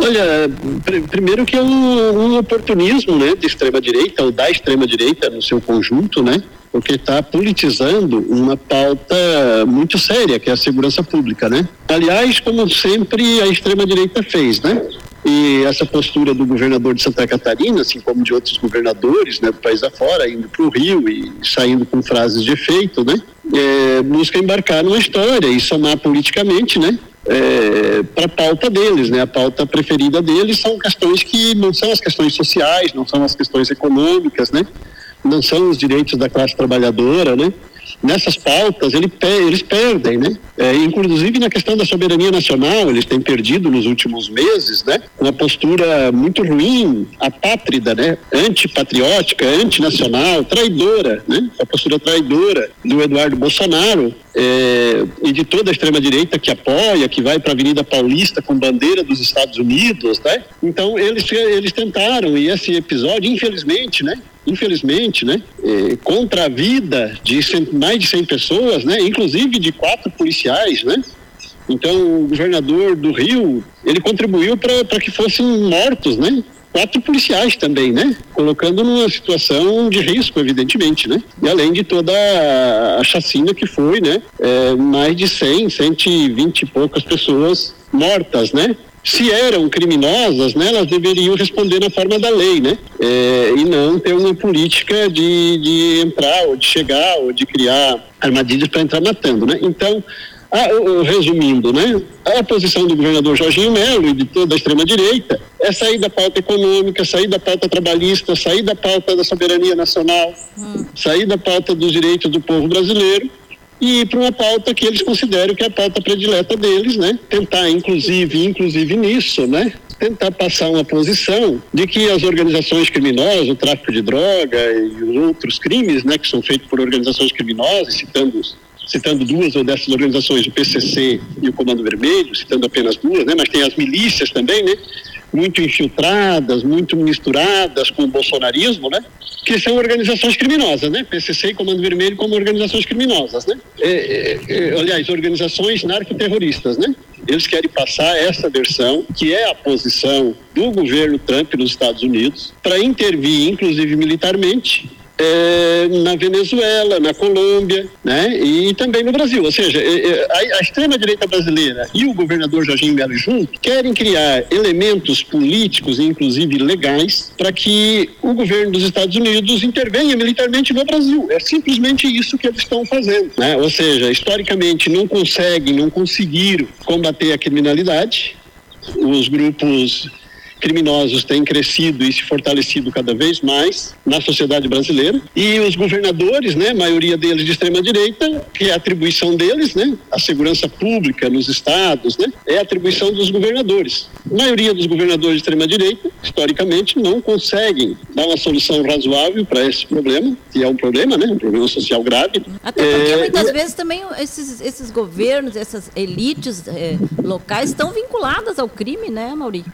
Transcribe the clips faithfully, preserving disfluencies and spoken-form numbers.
Olha, pr- primeiro que é um, um oportunismo, né, de extrema-direita, ou da extrema-direita no seu conjunto, né, porque está politizando uma pauta muito séria, que é a segurança pública, né. Aliás, como sempre a extrema-direita fez, né, e essa postura do governador de Santa Catarina, assim como de outros governadores, né, do país afora, indo para o Rio e saindo com frases de efeito, né, é, busca embarcar numa história e somar politicamente, né, É, para a pauta deles, né? A pauta preferida deles são questões que não são as questões sociais, não são as questões econômicas, né? Não são os direitos da classe trabalhadora, né? Nessas pautas ele, eles perdem, né? É, inclusive na questão da soberania nacional, eles têm perdido nos últimos meses, né? Uma postura muito ruim, apátrida, né? Antipatriótica, antinacional, traidora, né? A postura traidora do Eduardo Bolsonaro é, e de toda a extrema-direita que apoia, que vai para a Avenida Paulista com bandeira dos Estados Unidos, né? Então eles, eles tentaram, e esse episódio, infelizmente, né? Infelizmente, né, eh, contra a vida de cem, mais de cem pessoas, né, inclusive de quatro policiais, né. Então, o governador do Rio, ele contribuiu para que fossem mortos, né, quatro policiais também, né, colocando numa situação de risco, evidentemente, né, e além de toda a, a chacina que foi, né, eh, mais de cem, cento e vinte e poucas pessoas mortas, né. Se eram criminosas, né, elas deveriam responder na forma da lei, né, é, e não ter uma política de, de entrar, ou de chegar, ou de criar armadilhas para entrar matando, né. Então, a, o, resumindo, né, a posição do governador Jorginho Melo e de toda a extrema-direita é sair da pauta econômica, sair da pauta trabalhista, sair da pauta da soberania nacional, hum. sair da pauta dos direitos do povo brasileiro, e ir para uma pauta que eles consideram que é a pauta predileta deles, né? Tentar, inclusive, inclusive nisso, né? Tentar passar uma posição de que as organizações criminosas, o tráfico de droga e os outros crimes, né? Que são feitos por organizações criminosas, citando, citando duas ou dessas organizações, o P C C e o Comando Vermelho, citando apenas duas, né? Mas tem as milícias também, né? Muito infiltradas, muito misturadas com o bolsonarismo, né? Que são organizações criminosas, né? P C C e Comando Vermelho como organizações criminosas, né? É, é, é, aliás, organizações narcoterroristas, né? Eles querem passar essa versão, que é a posição do governo Trump nos Estados Unidos, para intervir, inclusive militarmente, É, na Venezuela, na Colômbia, né, e também no Brasil. Ou seja, a, a extrema-direita brasileira e o governador Jorginho Melo junto querem criar elementos políticos e inclusive legais para que o governo dos Estados Unidos intervenha militarmente no Brasil. É simplesmente isso que eles estão fazendo, né? Ou seja, historicamente não conseguem, não conseguiram combater a criminalidade. Os grupos criminosos têm crescido e se fortalecido cada vez mais na sociedade brasileira, e os governadores, né, a maioria deles de extrema-direita, que é a atribuição deles, né, a segurança pública nos estados, né, é a atribuição dos governadores. A maioria dos governadores de extrema-direita, historicamente, não conseguem dar uma solução razoável para esse problema, que é um problema, né, um problema social grave. Até porque é, muitas e... vezes também esses, esses governos, essas elites é, locais estão vinculadas ao crime, né, Maurício?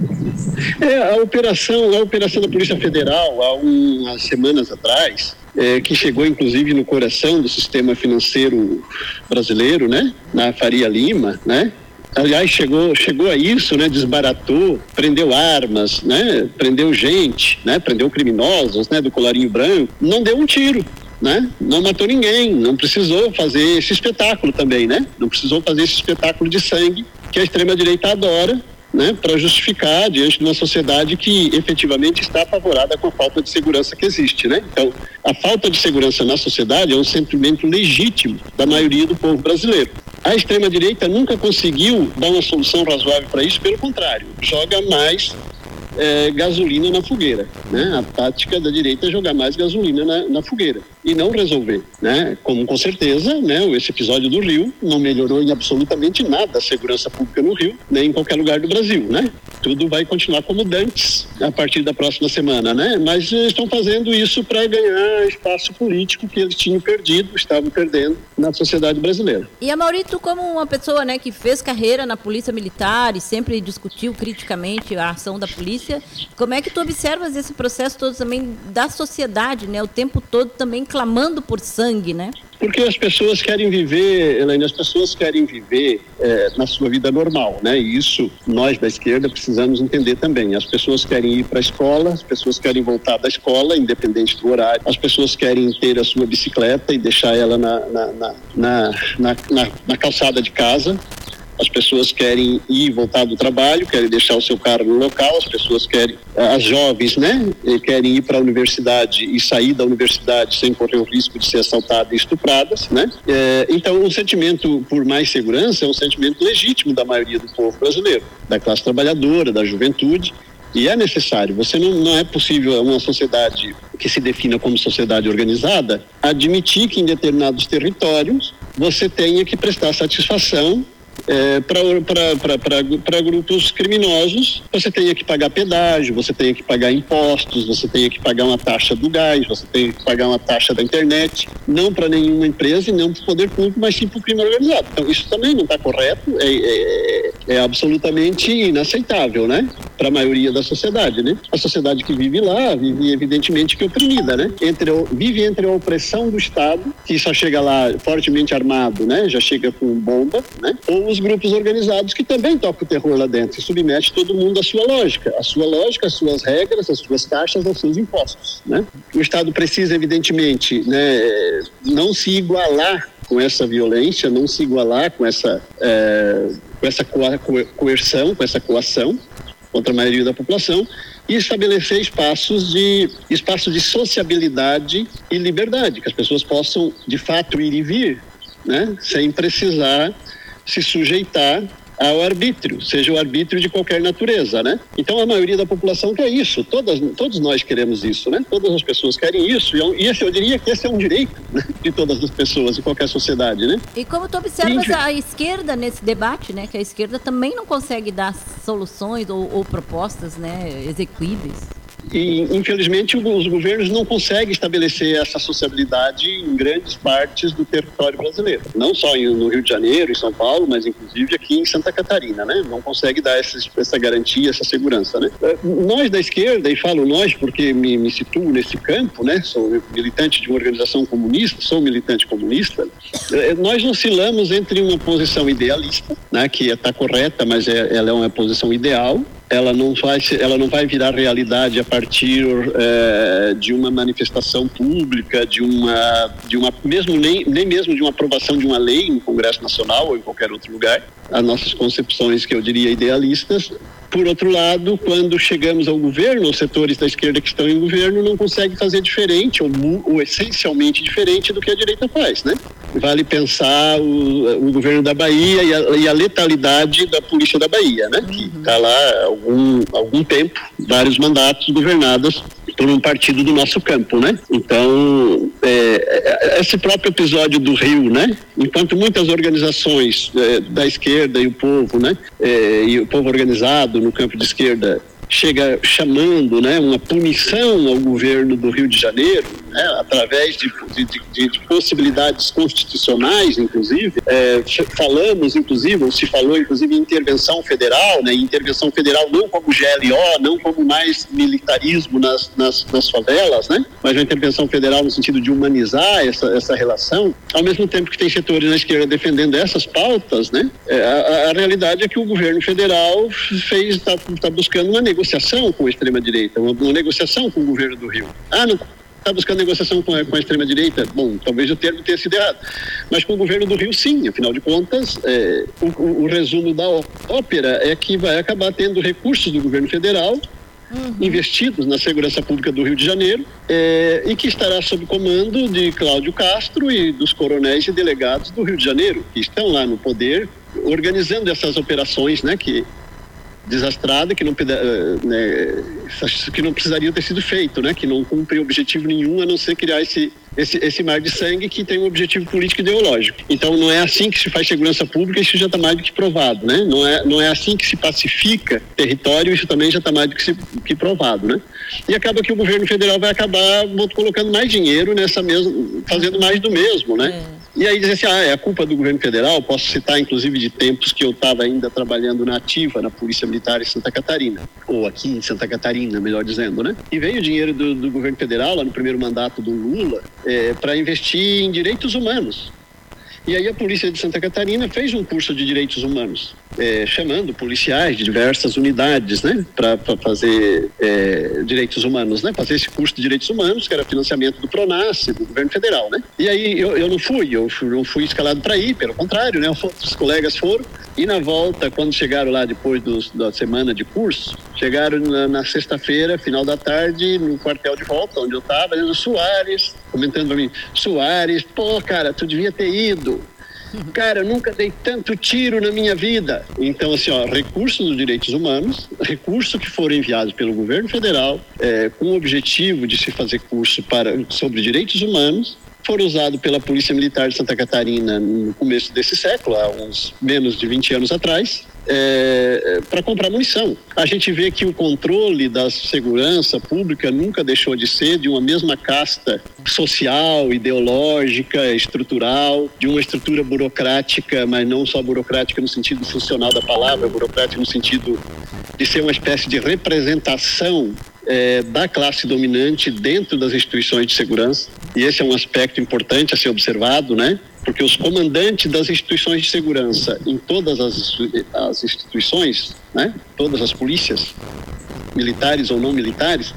É, a operação, a operação da Polícia Federal, há umas semanas atrás, é, que chegou inclusive no coração do sistema financeiro brasileiro, né, na Faria Lima, né, aliás, chegou, chegou a isso, né, desbaratou, prendeu armas, né, prendeu gente, né, prendeu criminosos, né, do colarinho branco, não deu um tiro, né, não matou ninguém, não precisou fazer esse espetáculo também, né, não precisou fazer esse espetáculo de sangue que a extrema-direita adora, né, para justificar diante de uma sociedade que efetivamente está apavorada com a falta de segurança que existe, né? Então, a falta de segurança na sociedade é um sentimento legítimo da maioria do povo brasileiro. A extrema-direita nunca conseguiu dar uma solução razoável para isso, pelo contrário, joga mais é, gasolina na fogueira, né? A tática da direita é jogar mais gasolina na, na fogueira e não resolver, né? Como com certeza, né? Esse episódio do Rio não melhorou em absolutamente nada a segurança pública no Rio, nem em qualquer lugar do Brasil, né? Tudo vai continuar como dantes a partir da próxima semana, né? Mas estão fazendo isso para ganhar espaço político que eles tinham perdido, estavam perdendo na sociedade brasileira. E a Maurício, como uma pessoa, né, que fez carreira na Polícia Militar e sempre discutiu criticamente a ação da polícia, como é que tu observas esse processo todo também da sociedade, né? O tempo todo também clamando por sangue, né? Porque as pessoas querem viver, Elaine, as pessoas querem viver é, na sua vida normal, né? E isso nós da esquerda precisamos entender também. As pessoas querem ir para a escola, as pessoas querem voltar da escola, independente do horário. As pessoas querem ter a sua bicicleta e deixar ela na, na, na, na, na, na, na calçada de casa. As pessoas querem ir e voltar do trabalho, querem deixar o seu carro no local, as pessoas querem, as jovens, né, querem ir para a universidade e sair da universidade sem correr o risco de ser assaltadas e estupradas, né? É, então, o sentimento por mais segurança é um sentimento legítimo da maioria do povo brasileiro, da classe trabalhadora, da juventude, e é necessário. Você não, não é possível uma sociedade que se defina como sociedade organizada admitir que em determinados territórios você tenha que prestar satisfação É, para grupos criminosos. Você tenha que pagar pedágio, você tenha que pagar impostos, você tenha que pagar uma taxa do gás, você tenha que pagar uma taxa da internet, não para nenhuma empresa e não para o poder público, mas sim para o crime organizado. Então isso também não está correto, é, é, é absolutamente inaceitável, né, para a maioria da sociedade, né? A sociedade que vive lá vive evidentemente que oprimida, né? Entre, vive entre a opressão do Estado, que só chega lá fortemente armado, né? Já chega com bomba, né? Ou os grupos organizados que também tocam o terror lá dentro e submete todo mundo à sua lógica, à sua lógica, às suas regras, às suas taxas, aos seus impostos, né? O Estado precisa, evidentemente, né, não se igualar com essa violência, não se igualar com essa, é, com essa co- coerção, com essa coação contra a maioria da população e estabelecer espaços de, espaços de sociabilidade e liberdade, que as pessoas possam, de fato, ir e vir, né, sem precisar se sujeitar ao arbítrio, seja o arbítrio de qualquer natureza, né? Então a maioria da população quer isso, todas, todos nós queremos isso, né? Todas as pessoas querem isso, e esse, eu diria que esse é um direito, né, de todas as pessoas, de qualquer sociedade, né? E como tu observas a esquerda nesse debate, né? Que a esquerda também não consegue dar soluções ou, ou propostas, né, execuíveis. E, infelizmente, os governos não conseguem estabelecer essa sociabilidade em grandes partes do território brasileiro. Não só no Rio de Janeiro, em São Paulo, mas inclusive aqui em Santa Catarina, né? Não consegue dar essa, essa garantia, essa segurança, né? Nós da esquerda, e falo nós porque me, me situo nesse campo, né? Sou militante de uma organização comunista, sou militante comunista, nós oscilamos entre uma posição idealista, né? Que está correta, mas é, ela é uma posição ideal. Ela não vai, ela não vai virar realidade a partir é, de uma manifestação pública, de uma, de uma mesmo nem, nem mesmo de uma aprovação de uma lei no Congresso Nacional ou em qualquer outro lugar. As nossas concepções, que eu diria idealistas. Por outro lado, quando chegamos ao governo, os setores da esquerda que estão em governo não conseguem fazer diferente ou, ou essencialmente diferente do que a direita faz, né? Vale pensar o, o governo da Bahia e a, e a letalidade da polícia da Bahia, né? Que está lá há algum, algum tempo, vários mandatos governadas por um partido do nosso campo, né? Então, é, esse próprio episódio do Rio, né? Enquanto muitas organizações é, da esquerda e o povo, né? É, e o povo organizado no campo de esquerda chega chamando, né, uma punição ao governo do Rio de Janeiro, né, através de, de, de, de possibilidades constitucionais, inclusive. É, falamos, inclusive, ou se falou, inclusive, em intervenção federal, né, intervenção federal não como G L O, não como mais militarismo nas, nas, nas favelas, né, mas uma intervenção federal no sentido de humanizar essa, essa relação, ao mesmo tempo que tem setores na esquerda defendendo essas pautas, né, é, a, a realidade é que o governo federal fez, está tá buscando uma negociação negociação com a extrema-direita, uma, uma negociação com o governo do Rio. Ah, não está buscando negociação com a, com a extrema-direita? Bom, talvez o termo tenha sido errado. Mas com o governo do Rio, sim. Afinal de contas, é, o, o, o resumo da ópera é que vai acabar tendo recursos do governo federal uhum. investidos na segurança pública do Rio de Janeiro é, e que estará sob comando de Cláudio Castro e dos coronéis e delegados do Rio de Janeiro, que estão lá no poder, organizando essas operações, né, que desastrada, que não, né, que não precisaria ter sido feito, né, que não cumpre objetivo nenhum a não ser criar esse, esse, esse mar de sangue que tem um objetivo político e ideológico. Então não é assim que se faz segurança pública, isso já está mais do que provado, né? Não é, não é assim que se pacifica território, isso também já está mais do que, se, que provado, né? E acaba que o governo federal vai acabar colocando mais dinheiro nessa mesma, fazendo mais do mesmo, né? É. E aí dizia assim, ah, é a culpa do governo federal, posso citar inclusive de tempos que eu estava ainda trabalhando na ativa, na Polícia Militar em Santa Catarina, ou aqui em Santa Catarina, melhor dizendo, né? E veio o dinheiro do, do governo federal, lá no primeiro mandato do Lula, é, para investir em direitos humanos. E aí a Polícia de Santa Catarina fez um curso de direitos humanos, é, chamando policiais de diversas unidades, né, para fazer é, direitos humanos, né, fazer esse curso de direitos humanos, que era financiamento do Pronace, do governo federal, né. E aí eu, eu não fui, eu fui, não fui escalado para ir, pelo contrário, né, outros colegas foram, e na volta, quando chegaram lá depois dos, da semana de curso, chegaram na, na sexta-feira, final da tarde, no quartel de volta, onde eu estava, dizendo, Soares, comentando para mim, Soares, pô, cara, tu devia ter ido. Cara, eu nunca dei tanto tiro na minha vida. Então, assim, ó, recursos dos direitos humanos, recursos que foram enviados pelo governo federal, é, com o objetivo de se fazer curso para, sobre direitos humanos, foram usados pela Polícia Militar de Santa Catarina no começo desse século, há uns menos de vinte anos atrás, é, para comprar munição. A gente vê que o controle da segurança pública nunca deixou de ser de uma mesma casta social, ideológica, estrutural, de uma estrutura burocrática, mas não só burocrática no sentido funcional da palavra, burocrática no sentido de ser uma espécie de representação É, da classe dominante dentro das instituições de segurança, e esse é um aspecto importante a ser observado, né? Porque os comandantes das instituições de segurança em todas as, as instituições, né? Todas as polícias, militares ou não militares,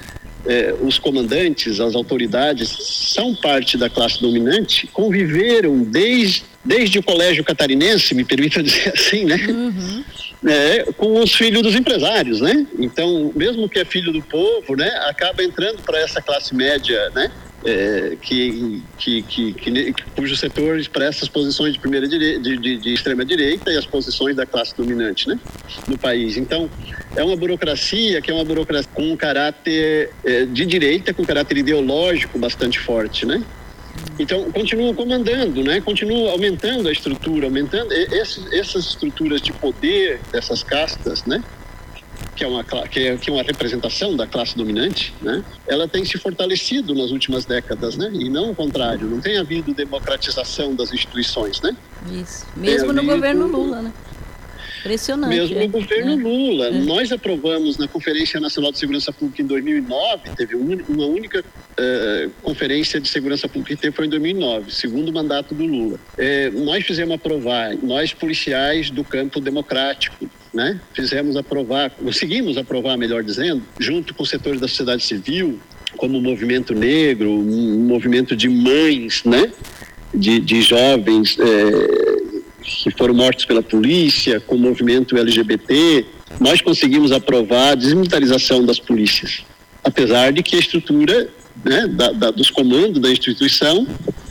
é, os comandantes, as autoridades são parte da classe dominante, conviveram desde, desde o colégio catarinense, me permita dizer assim, né? Uhum. É, com os filhos dos empresários, né? Então, mesmo que é filho do povo, né, acaba entrando para essa classe média, né, é, que, que, que, que, cujos setores para essas posições de primeira dire... de, de, de extrema direita e as posições da classe dominante, né, no país. Então, é uma burocracia que é uma burocracia com um caráter é, de direita, com um caráter ideológico bastante forte, né? Então, continuam comandando, né? Continuam aumentando a estrutura, aumentando esses, essas estruturas de poder dessas castas, né? Que é, uma, que, é, que é uma representação da classe dominante, né? Ela tem se fortalecido nas últimas décadas, né? E não o contrário, não tem havido democratização das instituições, né? Isso, mesmo no governo Lula, né? Impressionante. Mesmo é. no governo é. Lula. É. Nós aprovamos na Conferência Nacional de Segurança Pública em dois mil e nove, teve uma única uh, conferência de segurança pública que teve, foi em dois mil e nove, segundo mandato do Lula. É, nós fizemos aprovar, nós policiais do campo democrático, né? Fizemos aprovar, conseguimos aprovar, melhor dizendo, junto com os setores da sociedade civil, como o movimento negro, um movimento de mães, né? De, de jovens... É, que foram mortos pela polícia, com o movimento L G B T, nós conseguimos aprovar a desmilitarização das polícias, apesar de que a estrutura, né, da, da, dos comandos da instituição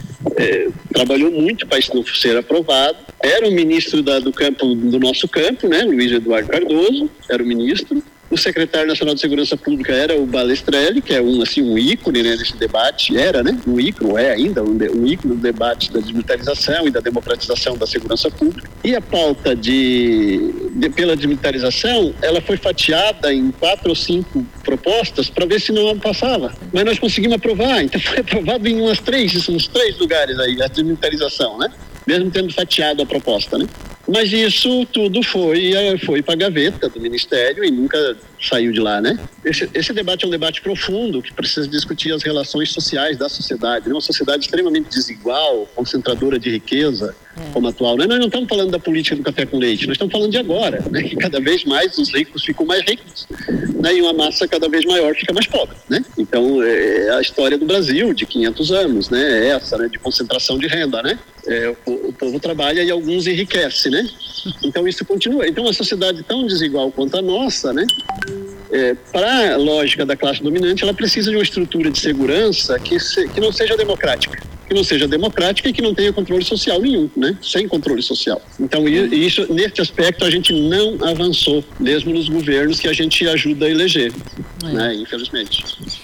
é, trabalhou muito para isso não ser aprovado. Era o ministro da, do campo, do nosso campo, né, Luiz Eduardo Cardoso, era o ministro. O secretário nacional de segurança pública era o Balestrelli, que é um, assim, um ícone, né, desse debate, era, né, um ícone, é ainda um, um ícone do debate da desmilitarização e da democratização da segurança pública. E a pauta de, de, pela desmilitarização, ela foi fatiada em quatro ou cinco propostas para ver se não passava. Mas nós conseguimos aprovar, então foi aprovado em umas três, uns três lugares aí, a desmilitarização, né, mesmo tendo fatiado a proposta, né. Mas isso tudo foi, foi para a gaveta do Ministério e nunca saiu de lá, né? Esse, esse debate é um debate profundo que precisa discutir as relações sociais da sociedade, né? Uma sociedade extremamente desigual, concentradora de riqueza, é. como a atual. Nós não estamos falando da política do café com leite, nós estamos falando de agora, né? Que cada vez mais os ricos ficam mais ricos, né? E uma massa cada vez maior fica mais pobre, né? Então, é a história do Brasil de quinhentos anos, né? É essa, né? De concentração de renda, né? É, o, o povo trabalha e alguns enriquecem, né? Então isso continua. Então uma sociedade tão desigual quanto a nossa, né? É, para a lógica da classe dominante, ela precisa de uma estrutura de segurança que, se, que não seja democrática. Que não seja democrática e que não tenha controle social nenhum, né? Sem controle social. Então, isso, nesse aspecto, a gente não avançou, mesmo nos governos que a gente ajuda a eleger, é. né? Infelizmente.